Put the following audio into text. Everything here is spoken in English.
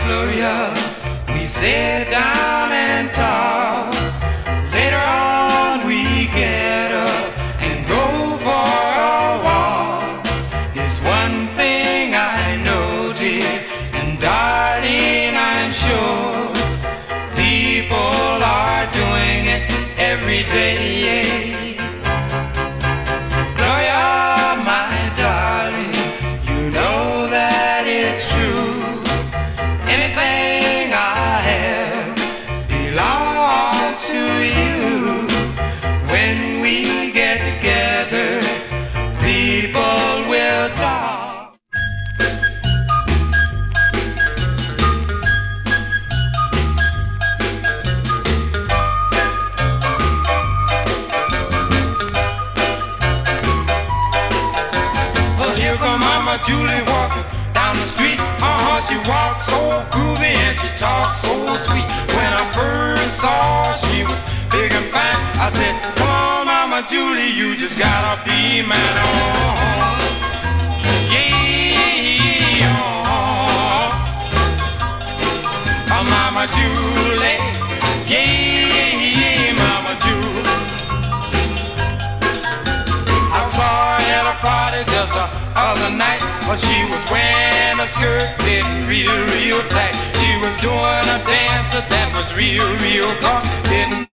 Gloria, we sat down and talked. Later on we get up and go for a walk. It's one thing I know, dear, and darling, I'm sure people are doing it every day. Gloria, my darling, you know that it's true. Anything I have belongs to you. When we get together, people will talk. Well, here come Mama Julie walking down the street. She walks so groovy and she talks so sweet. When I first saw her, she was big and fine. I said, come on, Mama Julie, you just gotta be mine. Oh, yeah, oh, Mama Julie, yeah, Mama Julie. I saw her at a party just the other night. Well, she was wearing a skirt fitting real tight. She was doing a dance that was real good. Didn't